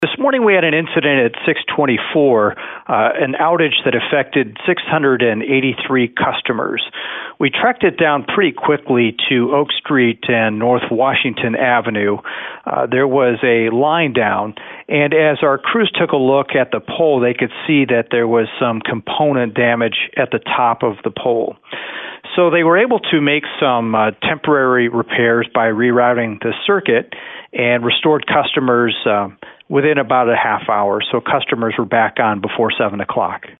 This morning we had an incident at 624, an outage that affected 683 customers. We tracked it down pretty quickly to Oak Street and North Washington Avenue. There was a line down, and as our crews took a look at the pole, they could see that there was some component damage at the top of the pole. So they were able to make some temporary repairs by rerouting the circuit and restored customers within about a half hour. So customers were back on before 7 o'clock.